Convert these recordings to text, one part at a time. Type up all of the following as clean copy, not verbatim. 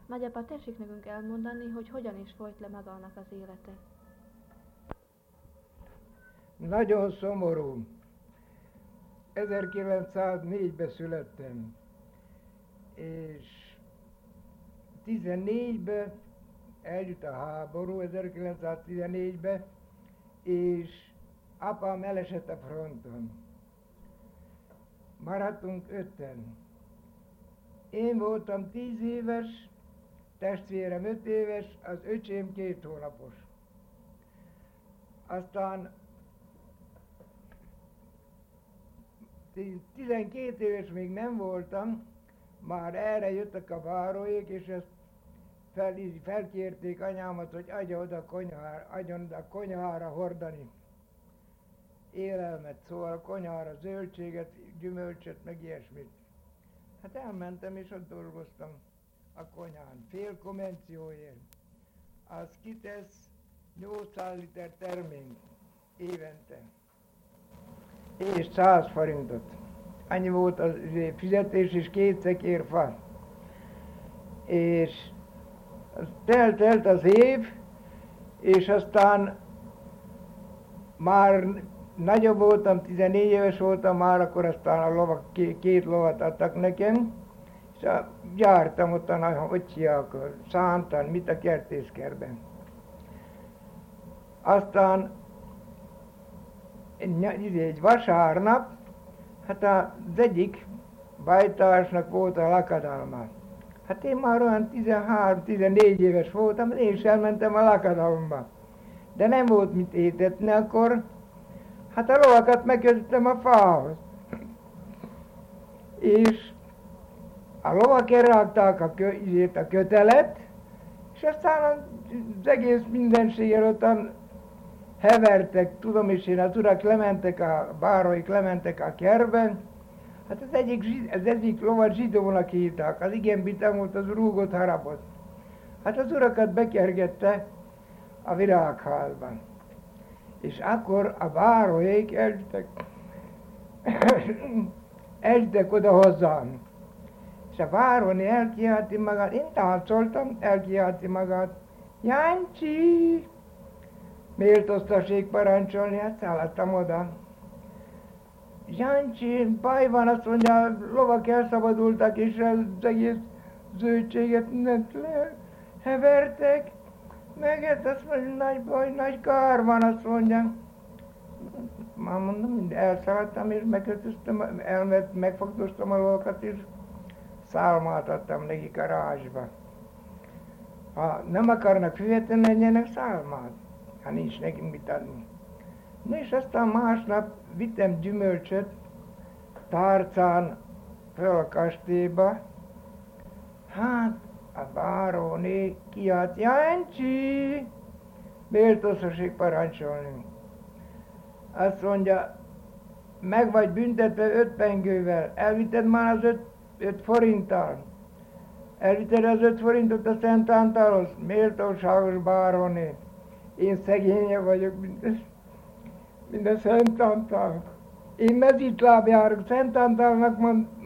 Nagyapa, tessék nekünk elmondani, hogy hogyan is folyt le magának az élete. Nagyon szomorú. 1904-ben születtem, és 14-ben eljött a háború, 1914-ben, és apám elesett a fronton. Maradtunk 5-en. Én voltam 10 éves, testvérem 5 éves, az öcsém 2 hónapos. Aztán 12 éves még nem voltam, már erre jöttek a báróék, és ezt felkérték anyámat, hogy adjon oda konyhára hordani élelmet, szóval a konyhára zöldséget, gyümölcsöt, meg ilyesmit. Hát elmentem, és ott dolgoztam a konyhán, fél konvencióért. Az kitesz 800 liter terményt évente, és 100 forintot. Annyi volt a fizetés, és 2 szekér fa. És telt az év, és aztán már nagyobb voltam, 14 éves voltam már, akkor aztán a lovak, 2 lovat adtak nekem, és jártam ottan, hogy hívják, szántan, mit a kertészkerben. Aztán egy vasárnap, hát az egyik bajtársnak volt a lakadalma. Hát én már olyan 13-14 éves voltam, én is elmentem a lakadalomba. De nem volt mit étetni akkor, hát a lovakat megkötöttem a fához. És a lovak elrágták a kötelet, és aztán az egész mindenséggel ottan hevertek, tudom is én, az urak lementek, a báróik lementek a kertben. Hát az egyik lovat zsidónak hívták, az igen bitem volt, az rúgott harapot. Hát az urakat bekergette a virágházban. És akkor a báróék eljöttek oda hozzám. És a báróné elkiálti magát, én táncoltam, elkiálti magát. Jancsi! Méltóztassék parancsolni, hát szaladtam oda. Jancsi, baj van, azt mondja, lovak elszabadultak, és az egész zöldséget hevertek. Meg hát azt mondja, nagy baj, nagy kár van, azt mondja. Már mondom, elszaladtam, és megfogdostam a lovakat, és szálmát adtam nekik a rázsba. Ha nem akarnak fizetni, menjenek szálmát, ha nincs nekik mit adni. Na és aztán másnap vittem gyümölcsöt tárcán föl a kastélyba. Hát a báróné kiállt, Jancsi! Méltóztassék parancsolni. Azt mondja, meg vagy büntetve 5 pengővel, elvitted már az 5 forinttal. Elvitted az 5 forintot a Szent Antalhoz, méltóságos báróné. Én szegénye vagyok, mint a Szent Antal. Én mezitláb járok, Szent Antalnak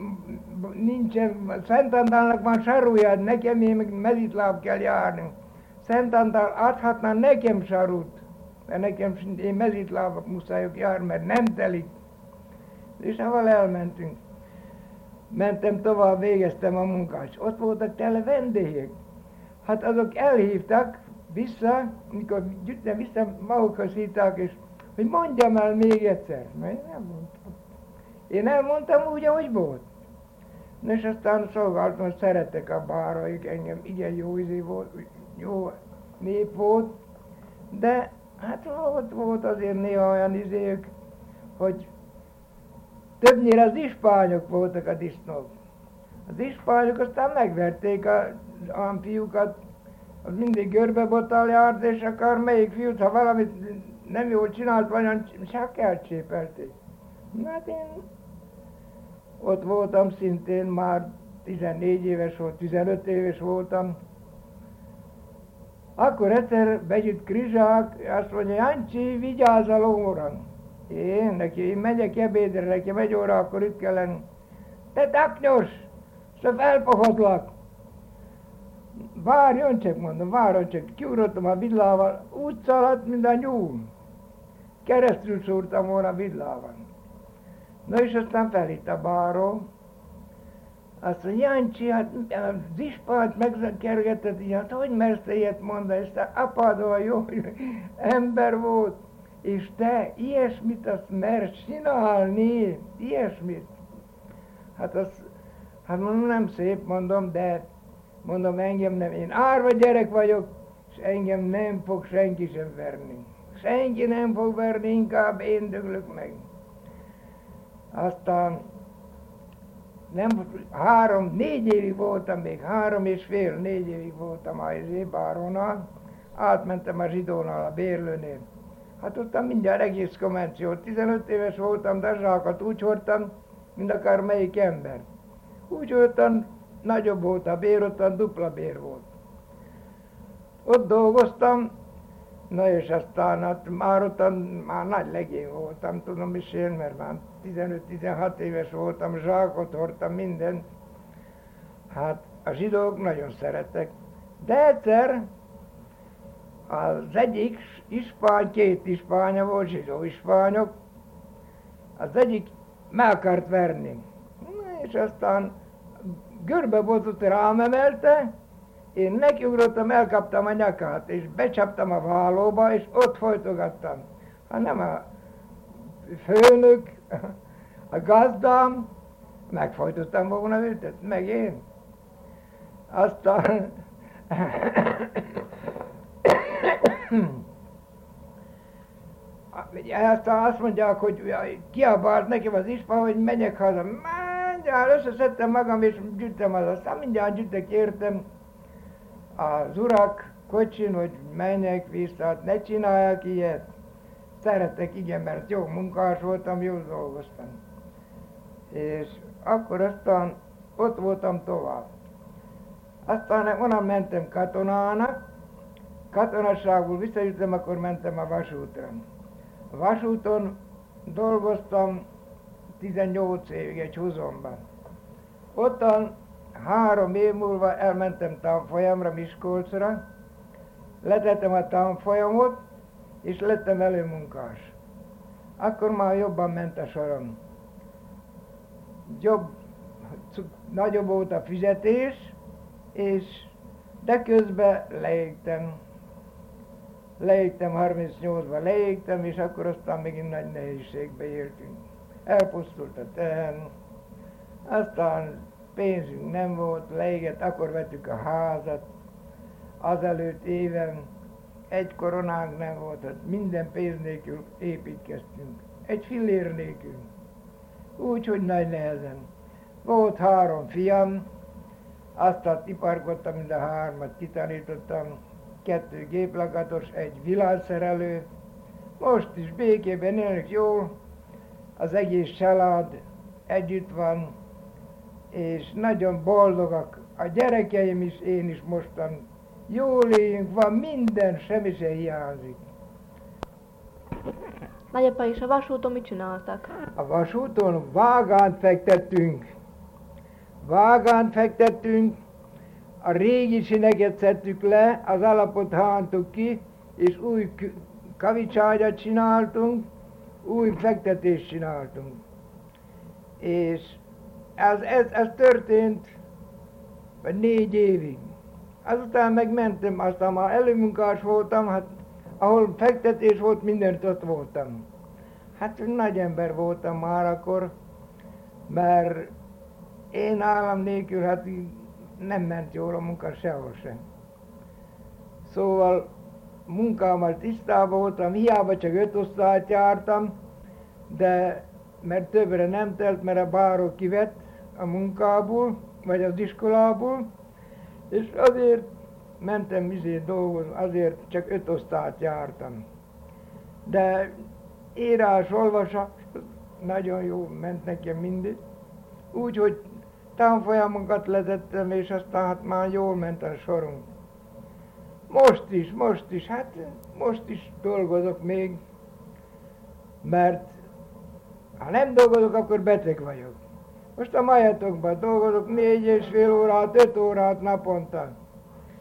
nincsen, Szent Antalnak van sarúja, nekem én mezitláb kell járni. Szent Antal adhatna nekem sarút, mert nekem én mezitlábak muszájok járni, mert nem telik. És ahol elmentünk. Mentem tovább, végeztem a munkát, és ott voltak tele vendégek. Hát azok elhívtak vissza, mikor gyűjtem vissza, magukhoz hívták, és hogy mondjam el még egyszer. Mert én nem mondtam. Én elmondtam úgy, ahogy volt. És aztán szolgáltam, hogy szerettek a báróik engem, igen jó izé volt, jó nép volt, de hát volt azért néha olyan izék, hogy többnyire az ispányok voltak a disznók. Az ispányok aztán megverték a fiúkat, az mindig görbebottal járt, és akár melyik fiút, ha valamit nem jól csinált, vagy csak elcsépelték. Na hát én ott voltam szintén, már 14 éves volt, 15 éves voltam. Akkor egyszer bejött Krizsák, azt mondja, Jancsi, vigyázz a lóra. Én megyek ebédre, nekem 1 óra, akkor itt kell lenni. Te taknyos, szóval felpohodlak. Várjon csak, mondom, várjon csak. Kiugrottam a villával, úgy szaladt, mint a nyúl. Keresztül szúrtam volna a villával. Na és aztán felhívta a báró. Azt mondja, Jancsi, hát az ispát megkergetett, így, hát hogy mersz te ilyet mondani, és te apád olyan jó ember volt, és te ilyesmit azt mersz csinálni, ilyesmit. Hát mondom, nem szép, mondom, de mondom, engem nem, én árva gyerek vagyok, és engem nem fog senki sem verni. Senki nem fog verni, inkább én döglök meg. Aztán nem, 3-4 évig voltam még, 3,5-4 évig voltam a bárónál, átmentem a zsidónál, a bérlőnél. Hát ottan mindjárt egész konvenció, 15 éves voltam, de a zsákat úgy hordtam, mint akár melyik ember. Úgy ottan nagyobb volt a bér, ottan dupla bér volt. Ott dolgoztam, na és aztán hát már nagy legény voltam, tudom is én, mert már 15-16 éves voltam, zsákot hordtam, mindent. Hát a zsidók nagyon szerettek. De egyszer az egyik ispány, 2 ispánya volt, zsidó ispányok, az egyik meg akart verni. Na és aztán görbebotot rám emelte, én nekiugrottam, elkaptam a nyakát, és becsaptam a vállóba, és ott folytogattam. Hát nem a főnök, a gazdám, megfojtottam volna őt, meg én. Aztán azt mondják, hogy kiabált nekem az ispa, hogy menjek haza. Mindjárt összeszedtem magam, és gyűjtem haza. Aztán mindjárt gyűjtek, értem az urak kocsin, hogy menjek vissza, hát ne csinálják ilyet. Szeretek, igen, mert jó munkás voltam, jól dolgoztam. És akkor aztán ott voltam tovább. Aztán onnan mentem katonának, katonasságból visszajöttem, akkor mentem a vasútra. A vasúton dolgoztam 18 évig egy húzomban. Ottan 3 év múlva elmentem tanfolyamra, Miskolcra, letettem a tanfolyamot, és lettem előmunkás. Akkor már jobban ment a sorom. Nagyobb volt a fizetés, de közben leégtem. Leégtem 38-ban, leégtem, és akkor aztán megint nagy nehézségbe éltünk. Elpusztult a tehén, aztán pénzünk nem volt, leégett, akkor vettük a házat, azelőtt éven egy koronánk nem volt, hát minden pénz nélkül építkeztünk, egy fillér nélkül, úgyhogy nagy nehezen. Volt 3 fiam, aztán iparkodtam, mind a 3-at kitanítottam, 2 géplakatos, 1 villanyszerelő. Most is békében élnek jól, az egész család együtt van, és nagyon boldogak a gyerekeim is, én is mostan. Jól éljünk, van minden, semmi se hiányzik. Nagyapa és a vasúton mit csináltak? A vasúton vágánt fektettünk. Vágánt fektettünk, a régi sineket szedtük le, az alapot hántuk ki, és új kavicságyat csináltunk, új fektetést csináltunk. És ez történt 4 évig. Azután megmentem, aztán már előmunkás voltam, hát ahol fektetés volt, mindent ott voltam. Hát nagy ember voltam már akkor, mert én állam nélkül hát nem ment jól a munka sehol sem. Szóval munkámmal tisztában voltam, hiába csak 5 osztályt jártam, de mert többre nem telt, mert a báró kivett a munkából, vagy az iskolából, és azért mentem dolgozni, azért csak 5 osztályt jártam. De írás, olvasás nagyon jó ment nekem mindig. Úgyhogy tanfolyamokat letettem, és aztán hát már jól ment a sorunk. Most is dolgozok még, mert ha nem dolgozok, akkor beteg vagyok. Most a majatokban dolgozok 4,5 órát, 5 órát naponta.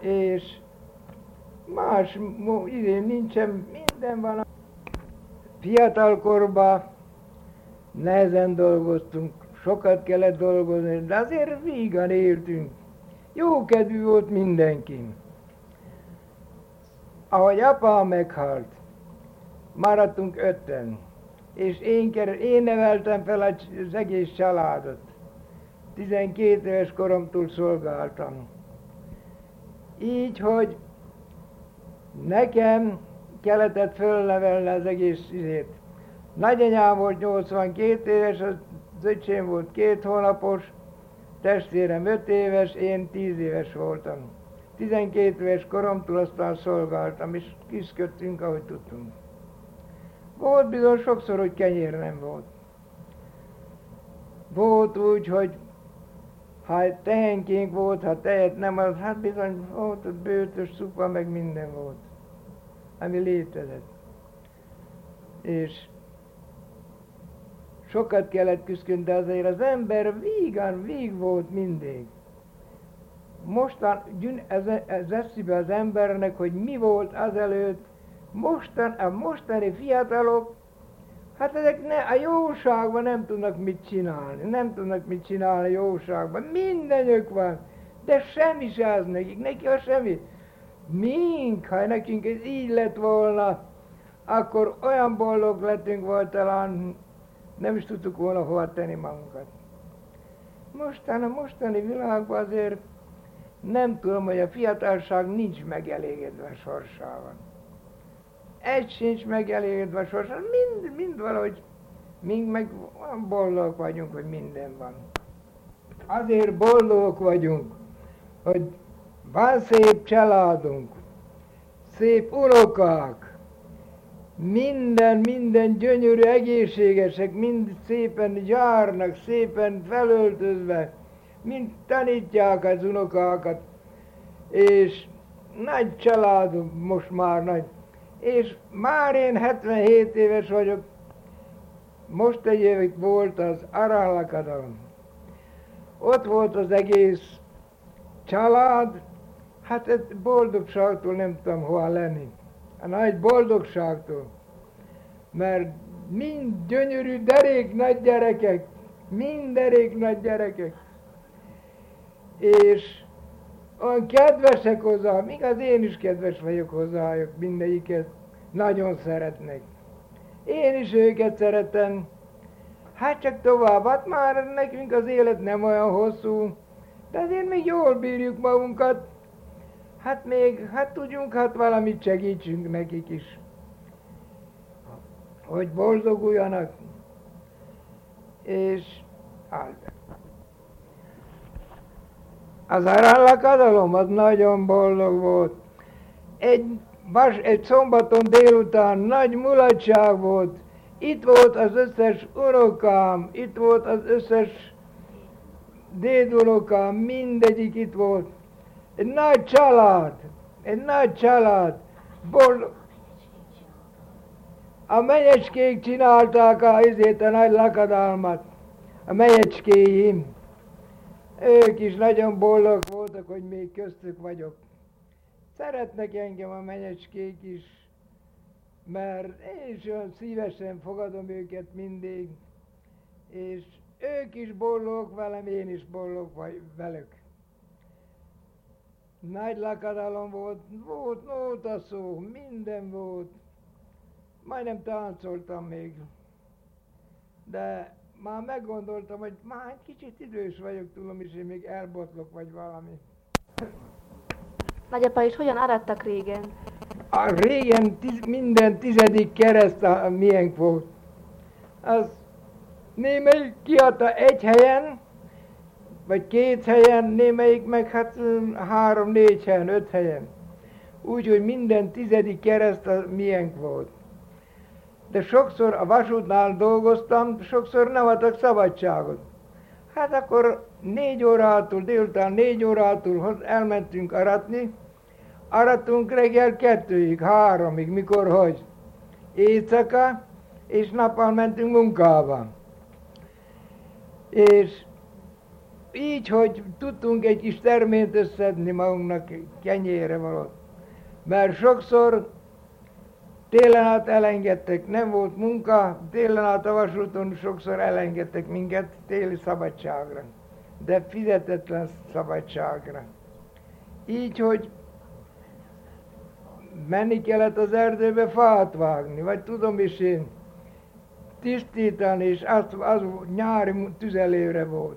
és más idén nincsen, minden van. Fiatalkorban nehezen dolgoztunk, sokat kellett dolgozni, de azért vígan éltünk. Jó kedvű volt mindenki. Ahogy apa meghalt, maradtunk 5-en, és én neveltem fel az egész családot. 12 éves koromtól szolgáltam. Így, hogy nekem kellett fölnevelni az egész izét. Nagyanyám volt 82 éves, az öcsém volt 2 hónapos, testvérem 5 éves, én 10 éves voltam. 12 éves koromtól aztán szolgáltam, és küzdöttünk, ahogy tudtunk. Volt bizony sokszor, hogy kenyér nem volt. Volt úgy, hogy ha tehenkénk volt, ha tejet nem az, hát bizony volt ott bőtös szupa, meg minden volt, ami létezett. És sokat kellett küzdeni, de azért az ember víg volt mindig. Mostan ez eszébe az embernek, hogy mi volt azelőtt, a mostani fiatalok, hát ezek a jóságban nem tudnak mit csinálni, a jóságban, mindenük van, de semmi se az neki a semmi. Ha nekünk ez így lett volna, akkor olyan boldog lettünk volt, talán nem is tudtuk volna hova tenni magunkat. A mostani világban azért nem tudom, hogy a fiatalság nincs megelégedve a sorsával. Egy sincs megelégedve a sorsával, mind valahogy, mind meg boldogok vagyunk, hogy minden van. Azért boldogok vagyunk, hogy van szép családunk, szép unokák, minden gyönyörű, egészségesek, mind szépen járnak, szépen felöltözve, mind tanítják az unokákat, és nagy családunk most már nagy. És már én 77 éves vagyok, most egy évig volt az aranylakodalom. Ott volt az egész család, hát ez boldogságtól nem tudom hova lenni. A nagy boldogságtól, mert mind gyönyörű, derék nagy gyerekek, és olyan kedvesek hozzá, míg az én is kedves vagyok hozzájuk, mindegyiket nagyon szeretnek. Én is őket szeretem, hát csak tovább, hát már nekünk az élet nem olyan hosszú, de azért még jól bírjuk magunkat, hát tudjunk, hát valamit segítsünk nekik is, hogy boldoguljanak, és az aranylakodalom az nagyon boldog volt. Egy szombaton délután nagy mulatság volt, itt volt az összes unokám, itt volt az összes dédunokám, mindegyik itt volt. Egy nagy család, boldog. A menyecskék csinálták a nagy lakodalmat, a menyecskéim. Ők is nagyon boldog voltak, hogy még köztük vagyok. Szeretnek engem a menyecskék is, mert én is olyan szívesen fogadom őket mindig, és ők is boldogok velem, én is boldog vagy velük. Nagy lakodalom volt nótaszó, minden volt. Majdnem táncoltam még, de már meggondoltam, hogy már egy kicsit idős vagyok, tudom is, én még elbotlok vagy valami. Nagyapa is hogyan arattak régen? Régen minden 10. kereszt miénk volt. Az némelyik kiadta egy helyen, vagy 2 helyen, némelyik meg hát 3-4 helyen, 5 helyen. Úgyhogy minden 10. kereszt miénk volt. De sokszor a vasútnál dolgoztam, sokszor nem adtak szabadságot. Hát akkor 4 órától, délután 4 órától elmentünk aratni, aratunk reggel 2-ig, 3-ig, mikor hogy. Éjszaka, és nappal mentünk munkába. És így, hogy tudtunk egy kis terményt összedni magunknak kenyérre valót. Mert sokszor télen át elengedtek, nem volt munka, télen át a vasúton sokszor elengedtek minket téli szabadságra, de fizetetlen szabadságra. Így, hogy menni kellett az erdőbe fát vágni, vagy tudom is én, tisztítani, és az nyári tüzelőre volt.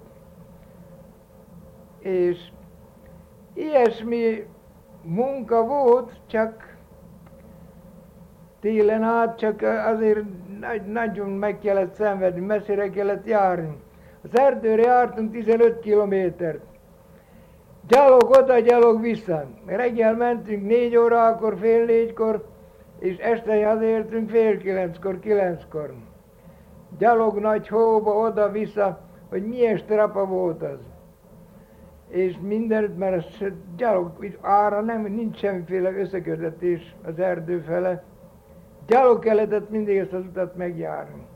És ilyesmi munka volt, csak télen át, csak azért nagyon meg kellett szenvedni, messzire kellett járni. Az erdőre jártunk 15 kilométert. Gyalog oda, gyalog vissza. Reggel mentünk 4 órakor, fél 4-kor, és este hazaértünk fél 9-kor, 9-kor. Gyalog nagy hóba, oda-vissza, hogy milyen strapa volt az. És mindenütt, mert a gyalog ára nincs semmiféle összekötetés az erdő fele. Gyalog kellett mindig ezt az utat megjárni.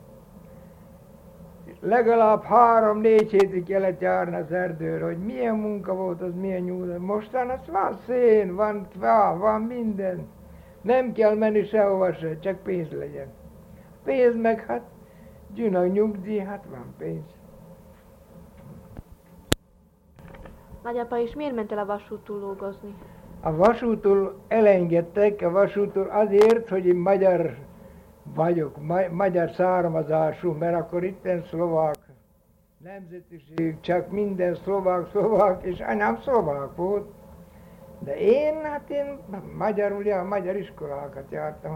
Legalább 3-4 hétig kellett járni az erdőre, hogy milyen munka volt az, milyen nyúl. Mostan az van szén, van fá, van minden. Nem kell menni sehova se, csak pénz legyen. Pénz meg hát, jön a nyugdíj, hát van pénz. Nagyapa is miért ment el a vasúttól dolgozni? A vasúttól elengedtek, a vasúttól azért, hogy én magyar vagyok, magyar származású, mert akkor itten szlovák nemzetiség, csak minden szlovák, és anyám szlovák volt. De én ugye magyar iskolákat jártam,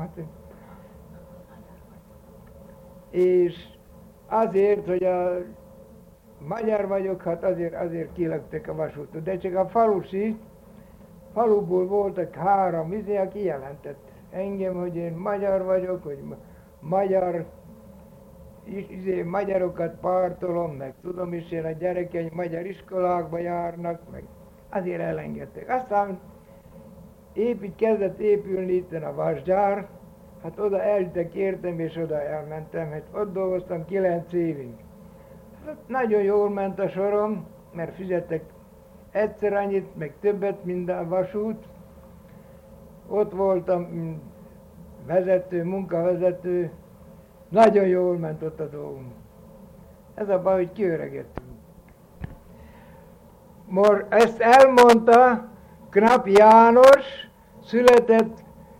és azért, hogy a magyar vagyok, hát azért kilöktek a vasúton. De csak a faluból voltak 3, aki jelentett engem, hogy én magyar vagyok, hogy magyarokat pártolom, meg tudom is, én a gyerekeim magyar iskolákba járnak, meg azért elengedtek. Aztán kezdett épülni itten a vasgyár, hát oda eltekértem, és oda elmentem, hát ott dolgoztam 9 évig. Hát nagyon jól ment a sorom, mert fizettek egyszer annyit, meg többet, mint a vasút. Ott voltam munkavezető, nagyon jól ment ott a dolgunk. Ez a baj, hogy kiöregettünk. Ezt elmondta Knap János, született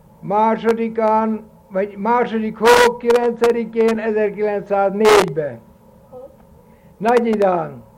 második hó 9-én 1904-ben. Nagyidán.